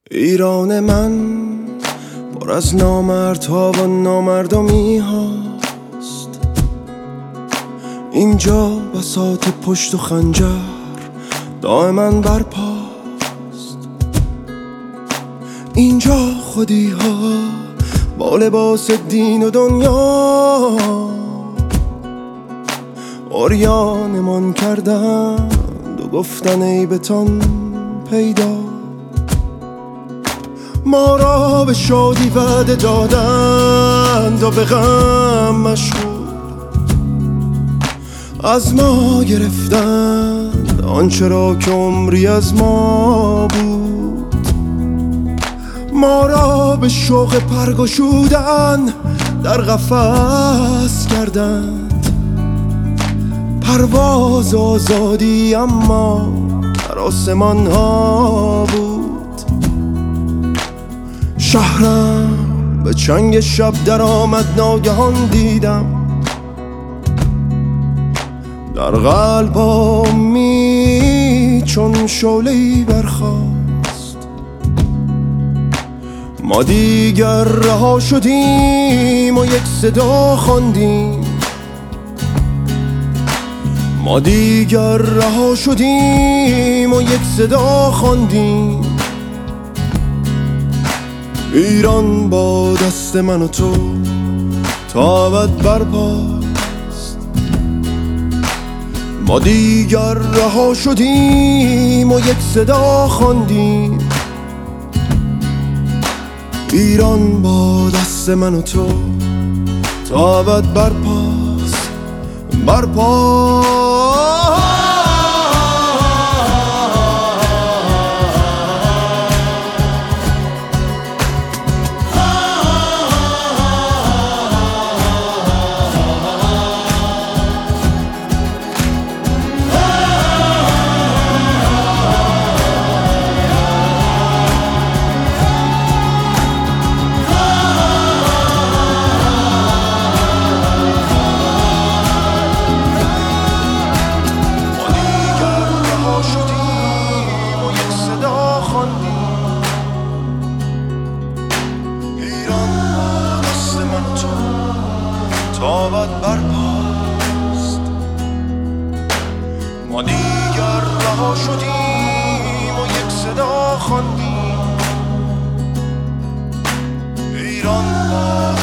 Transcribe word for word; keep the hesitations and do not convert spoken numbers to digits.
ایران من پر از نامردها و نامردمی هاست. اینجا بساط پشت و خنجر دائما برپاست. اینجا خودی ها با لباس دین و دنیا عریانمان کردند و گفتن عیبتان پیدا. ما را به شادی وعده دادند و به غم مشغول، از ما گرفتند آنچه را که عمری از ما بود. ما را به شوق پرگشودن در قفس کردند، پرواز آزادی اما در آسمان ها بود. شهرم به چنگ شب در آمد، ناگهان دیدم در قلبامی چون شعله‌ای برخاست. ما دیگر رها شدیم و یک صدا خواندیم، ما دیگر رها شدیم و یک صدا خواندیم. ایران با دست من و تو تا ابد برپاست. ما دیگر رها شدیم و یک صدا خواندیم. ایران با دست من و تو تا ابد برپاست، برپاست. تا ابد برپاست. ما دیگر رها شدیم و یک صدا خواندیم. ایران